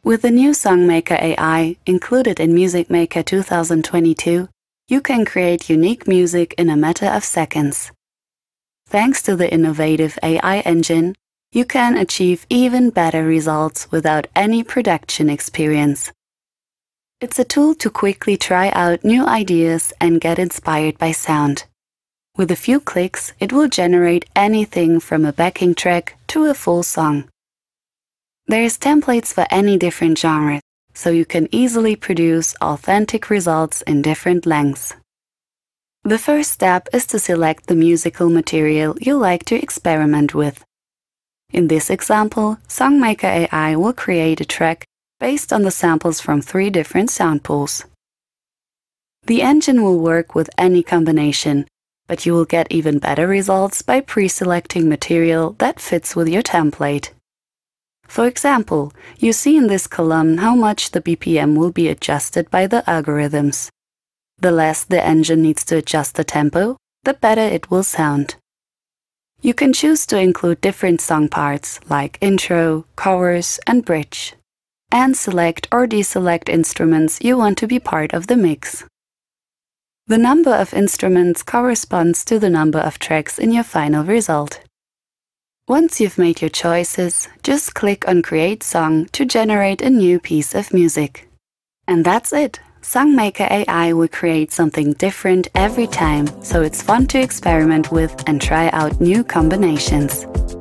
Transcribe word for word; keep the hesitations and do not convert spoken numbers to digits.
With the new SongMaker A I, included in Music Maker two thousand twenty-two, you can create unique music in a matter of seconds. Thanks to the innovative A I engine, you can achieve even better results without any production experience. It's a tool to quickly try out new ideas and get inspired by sound. With a few clicks, it will generate anything from a backing track to a full song. There's templates for any different genres, so you can easily produce authentic results in different lengths. The first step is to select the musical material you like to experiment with. In this example, SongMaker A I will create a track based on the samples from three different sound pools. The engine will work with any combination, but you will get even better results by pre-selecting material that fits with your template. For example, you see in this column how much the B P M will be adjusted by the algorithms. The less the engine needs to adjust the tempo, the better it will sound. You can choose to include different song parts like intro, chorus, and bridge, and select or deselect instruments you want to be part of the mix. The number of instruments corresponds to the number of tracks in your final result. Once you've made your choices, just click on Create Song to generate a new piece of music. And that's it! SongMaker A I will create something different every time, so it's fun to experiment with and try out new combinations.